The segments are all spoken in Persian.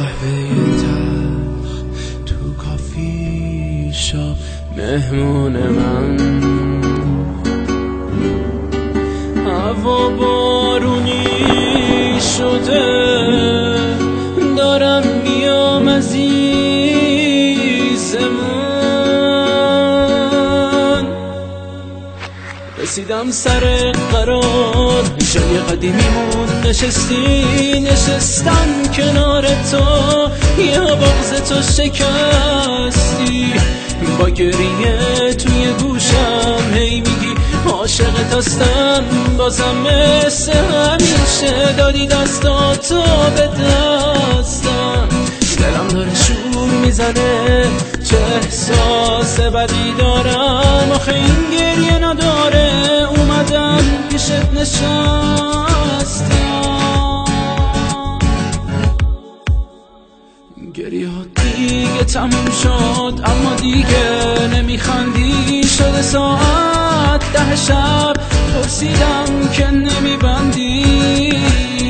قهوه تلخ تو کافی شاپ مهمون من، هوا بارونی شده دارم میام عزیز من. رسیدم سر قرار جای قدیمیمون نشستم کنار تو، یا بغض تو شکستی با گریه توی گوشم هی میگی عاشقت هستم، بازم مثل همیشه دادی دستاتو به دستم. دلم داره شور میزنه چه احساس بدی دارم، آخه این گریه نداره اومدم پیشت نشستم. گریه ها دیگه تموم شد اما دیگه نمیخندی، شده ساعت 10 شب پرسیدم که نمیبندی.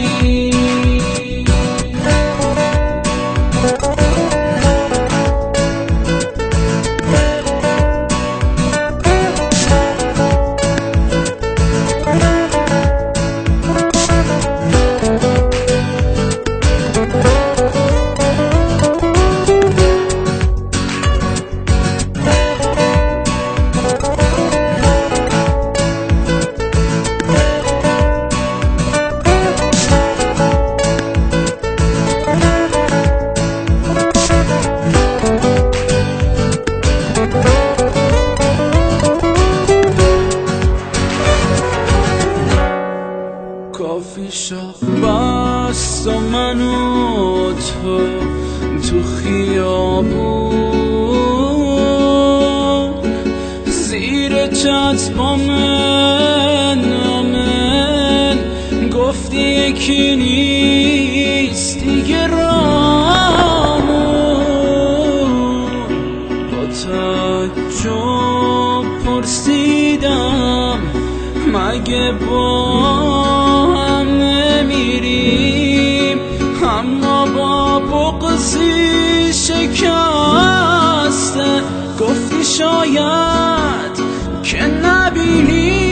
کافی شاپ بست و من و تو خیابون، زیر چتر من گفتی یکی نیست دیگه رامون. با تعجب پرسیدم مگه با هم نمیریم، اما با بغضی شکسته گفتی شاید که نبینی.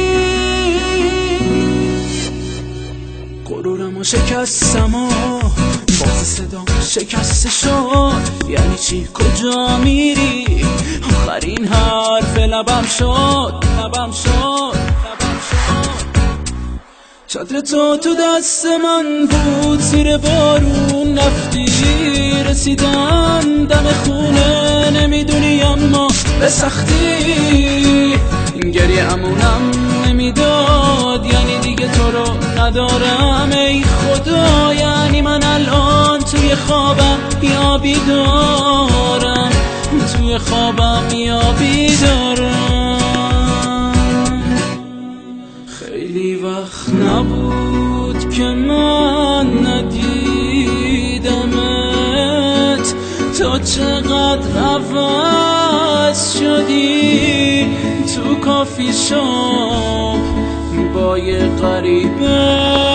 غرورمو شکستم و باز صدام شکسته شد، یعنی چی کجا میری؟ آخرین حرف لبم شد. چادر تو دست من بود زیر بارون رفتی، رسیدم دم خونه نمیدونی اما به سختی. گریه امونم نمیداد یعنی دیگه تو رو ندارم، ای خدا یعنی من الان توی خوابم یا بیدارم، توی خوابم یا بیدارم. خیلی وقت نبود که من ندیدمت، تا چقدر عوض شدی تو کافی شاپ با یه غریبه.